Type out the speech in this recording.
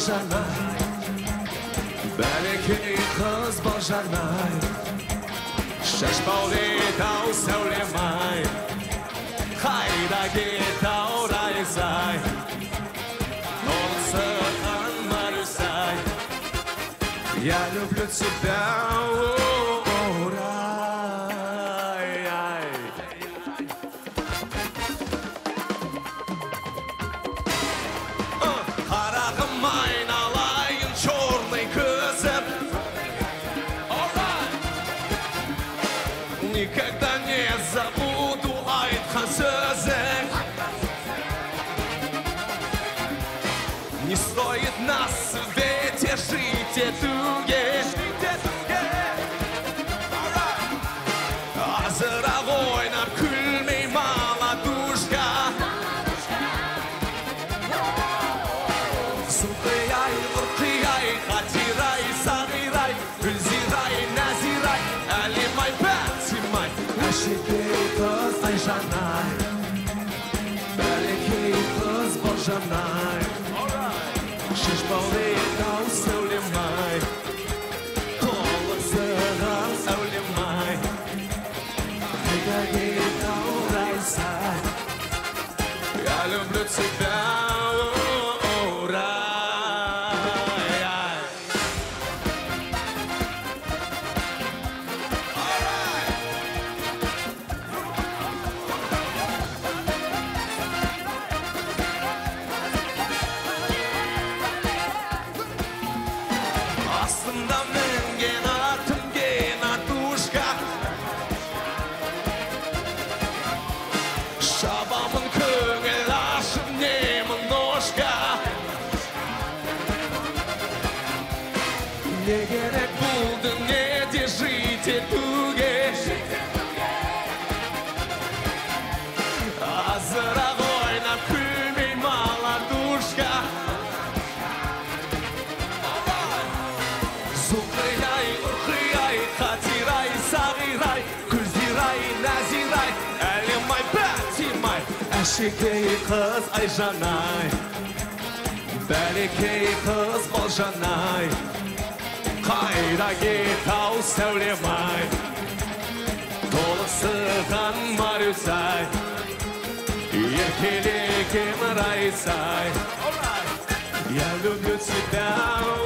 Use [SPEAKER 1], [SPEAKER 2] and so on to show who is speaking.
[SPEAKER 1] Айжанай, бәлекей қыз Балжанай, шашбаулет-ау сәулем-ай, қайда кет-ау Райзай, толысыған Марусай, я люблю тебя, никогда не забуду айтқан сөзің. Не стоит нас в свете жить етуге. Азырақ ойнап күлмей маладушка. Сұңқияй, ұрқияй, қатирай, сағирай, гүлзирай, нәзирай, әлемай, бәтимай. Әшекей қыз Айжанай, бәлекей қыз Балжанай, шашбаулет-ау сәулем-ай, толықсыған сәулем-ай, қайда кет-ау Райзай, я люблю тебя. Астында мінген атым кен атушка, шабамын көңіл ашып немін ношка. Не керек бұл дүниеде жить етуге, азырақ ойнап күлмей маладушка. Сұңқияй, ұрқияй, қатирай, сағирай, гүлзирай, нәзирай, әлемай, бәтимай. Әшекей қыз Айжанай, бәлекей қыз Балжанай, қайда кет-ау сәулем-ай, толықсыған Марусай, еркелеген Райзай, я люблю тебя.